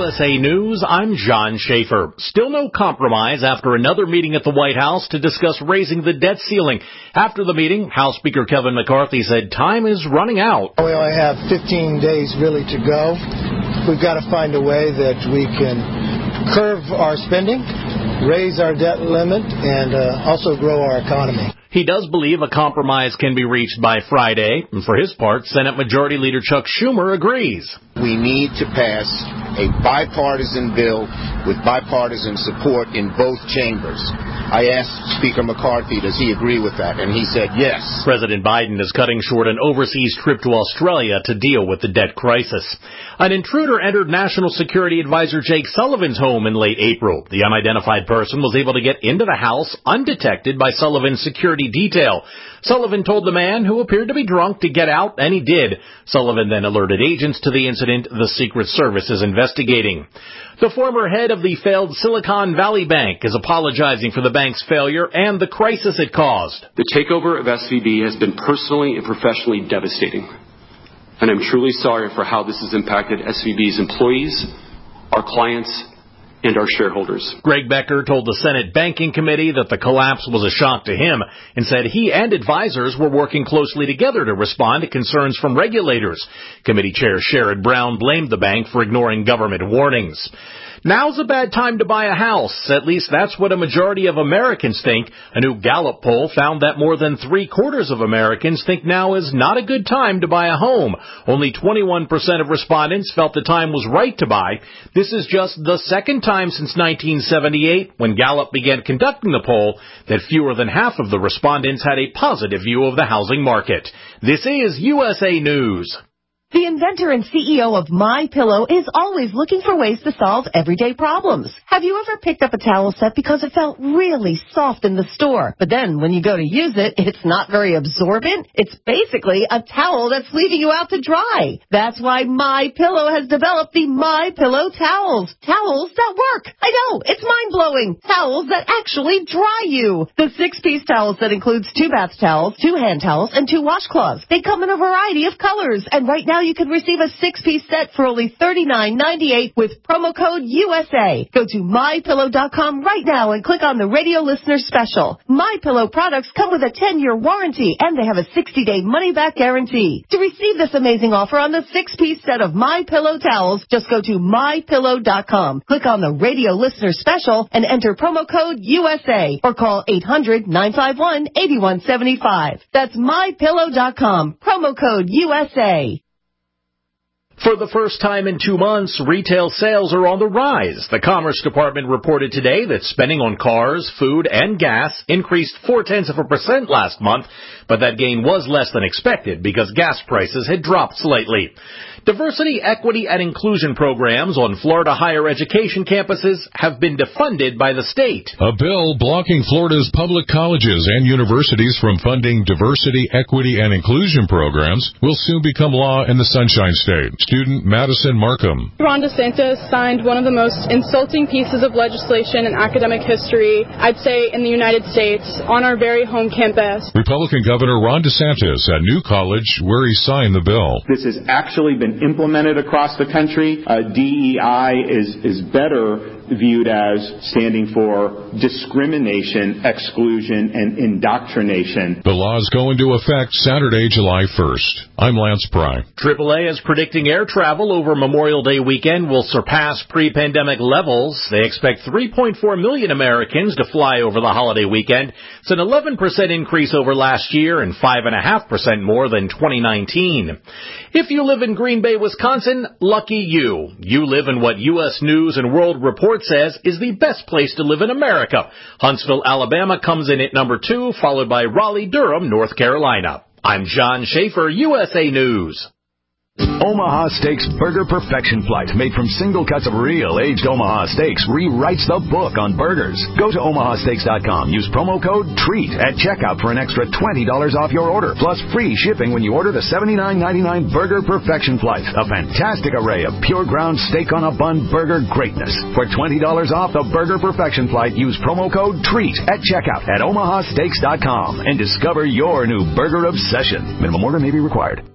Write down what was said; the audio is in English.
USA News, I'm John Schaefer. Still no compromise after another meeting at the White House to discuss raising the debt ceiling. After the meeting, House Speaker Kevin McCarthy said time is running out. We only have 15 days really to go. We've got to find a way that we can curb our spending, raise our debt limit, and also grow our economy. He does believe a compromise can be reached by Friday, and for his part, Senate Majority Leader Chuck Schumer agrees. We need to pass a bipartisan bill with bipartisan support in both chambers. I asked Speaker McCarthy, does he agree with that? And he said yes. President Biden is cutting short an overseas trip to Australia to deal with the debt crisis. An intruder entered National Security Advisor Jake Sullivan's home in late April. The unidentified person was able to get into the house undetected by Sullivan's security detail. Sullivan told the man, who appeared to be drunk, to get out, and he did. Sullivan then alerted agents to the incident the Secret Service is investigating. The former head of the failed Silicon Valley Bank is apologizing for the bank's failure and the crisis it caused. The takeover of SVB has been personally and professionally devastating, and I'm truly sorry for how this has impacted SVB's employees, our clients, and our shareholders. Greg Becker told the Senate Banking Committee that the collapse was a shock to him and said he and advisors were working closely together to respond to concerns from regulators. Committee Chair Sherrod Brown blamed the bank for ignoring government warnings. Now's a bad time to buy a house. At least that's what a majority of Americans think. A new Gallup poll found that more than 3/4 of Americans think now is not a good time to buy a home. Only 21% of respondents felt the time was right to buy. This is just the second time since 1978, when Gallup began conducting the poll, that fewer than half of the respondents had a positive view of the housing market. This is USA News. The inventor and CEO of MyPillow is always looking for ways to solve everyday problems. Have you ever picked up a towel set because it felt really soft in the store, but then when you go to use it, it's not very absorbent? It's basically a towel that's leaving you out to dry. That's why MyPillow has developed the MyPillow towels. Towels that work. I know, it's mind-blowing. Towels that actually dry you. The 6-piece towel set includes 2 bath towels, 2 hand towels, and 2 washcloths. They come in a variety of colors, and right now you can receive a 6-piece set for only $39.98 with promo code USA. Go to MyPillow.com right now and click on the radio listener special. MyPillow products come with a 10-year warranty, and they have a 60-day money-back guarantee. To receive this amazing offer on the 6-piece set of MyPillow towels, just go to MyPillow.com. Click on the radio listener special and enter promo code USA or call 800-951-8175. That's MyPillow.com. Promo code USA. For the first time in 2 months, retail sales are on the rise. The Commerce Department reported today that spending on cars, food, and gas increased 0.4% last month, but that gain was less than expected because gas prices had dropped slightly. Diversity, equity, and inclusion programs on Florida higher education campuses have been defunded by the state. A bill blocking Florida's public colleges and universities from funding diversity, equity, and inclusion programs will soon become law in the Sunshine State. Student Madison Markham. Ron DeSantis signed one of the most insulting pieces of legislation in academic history, I'd say, in the United States, on our very home campus. Republican Governor Ron DeSantis at New College, where he signed the bill. This has actually been implemented across the country. DEI is better viewed as standing for discrimination, exclusion, and indoctrination. The laws go into effect Saturday, July 1st. I'm Lance Pry. AAA is predicting air travel over Memorial Day weekend will surpass pre-pandemic levels. They expect 3.4 million Americans to fly over the holiday weekend. It's an 11% increase over last year and 5.5% more than 2019. If you live in Green Bay, Wisconsin, lucky you. You live in what U.S. News and World Report says is the best place to live in America. Huntsville, Alabama comes in at number 2, followed by Raleigh-Durham, North Carolina. I'm John Schaefer, USA News. Omaha Steaks Burger Perfection Flight, made from single cuts of real aged Omaha steaks, rewrites the book on burgers. Go to omahasteaks.com. Use promo code TREAT at checkout for an extra $20 off your order, plus free shipping when you order the $79.99 Burger Perfection Flight. A fantastic array of pure ground steak on a bun burger greatness. For $20 off the Burger Perfection Flight, use promo code TREAT at checkout at omahasteaks.com and discover your new burger obsession. Minimum order may be required.